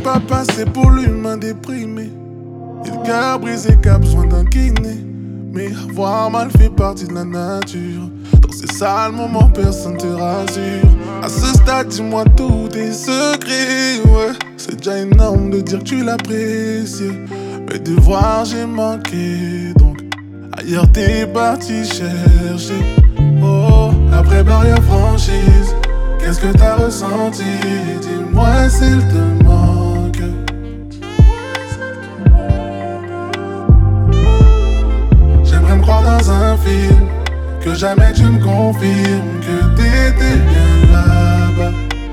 pas passer pour l'humain déprimé. Et le cœur brisé qui a besoin d'un kiné. Mais avoir mal fait partie de la nature. Dans ces sales moments, personne te rassure. À ce stade, dis-moi tous tes secrets, ouais. C'est déjà énorme de dire que tu l'apprécies. Mais de voir, j'ai manqué. Donc, ailleurs t'es parti chercher. Oh, après barrière franchise, qu'est-ce que t'as ressenti? Dis-moi s'il te manque. J'aimerais me croire dans un film, que jamais tu me confirmes que t'étais bien là-bas.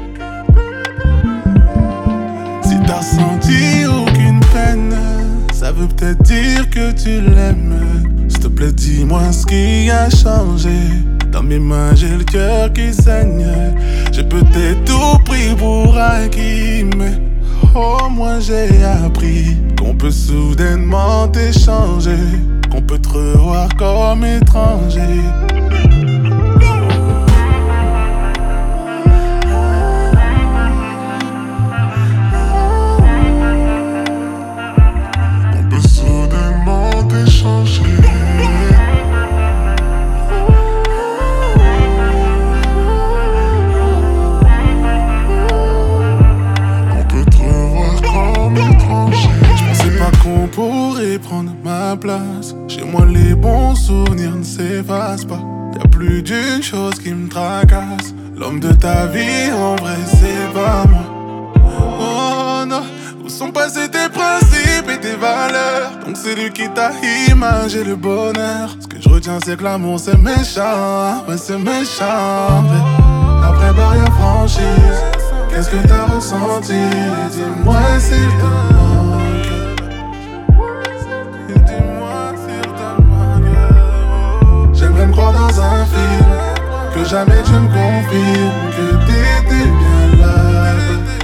Si t'as senti aucune peine, ça veut peut-être dire que tu l'aimes. S'il te plaît, dis-moi ce qui a changé. Dans mes mains, j'ai le cœur qui saigne. J'ai peut-être tout pris pour acquis, mais au moins j'ai appris qu'on peut soudainement t'échanger, qu'on peut te revoir comme étranger. On peut soudainement t'échanger. On pourrait prendre ma place. Chez moi les bons souvenirs ne s'effacent pas. Y'a plus d'une chose qui me tracasse. L'homme de ta vie en vrai c'est pas moi. Oh non, où sont passés tes principes et tes valeurs? Donc c'est lui qui t'a imagé le bonheur. Ce que je retiens c'est que l'amour c'est méchant. Ouais c'est méchant. Après barrière franchise, qu'est-ce que t'as ressenti? Dis-moi s'il te manque. J'aimerais me croire dans un film, que jamais tu me confirmes que t'étais bien là.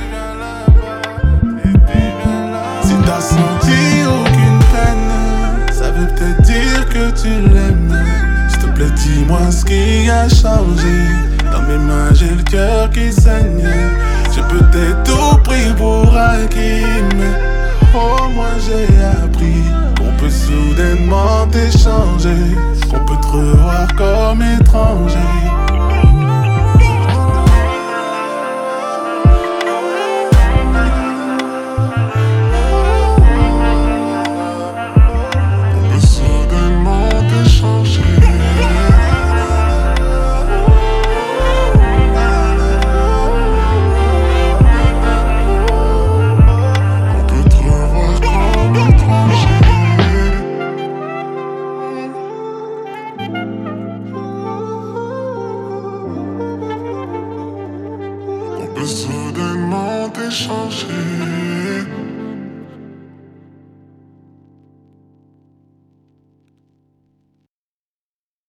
Si t'as senti aucune peine, ça veut peut-être dire que tu l'aimes. S'il te plaît, dis-moi ce qui a changé. Dans mes mains, j'ai le cœur qui saigne. J'ai peut-être tout pris pour acquis, mais au moins j'ai appris qu'on peut soudainement t'échanger, qu'on peut te revoir comme étranger. On peut soudainement t'échanger. On peut soudainement t'échanger.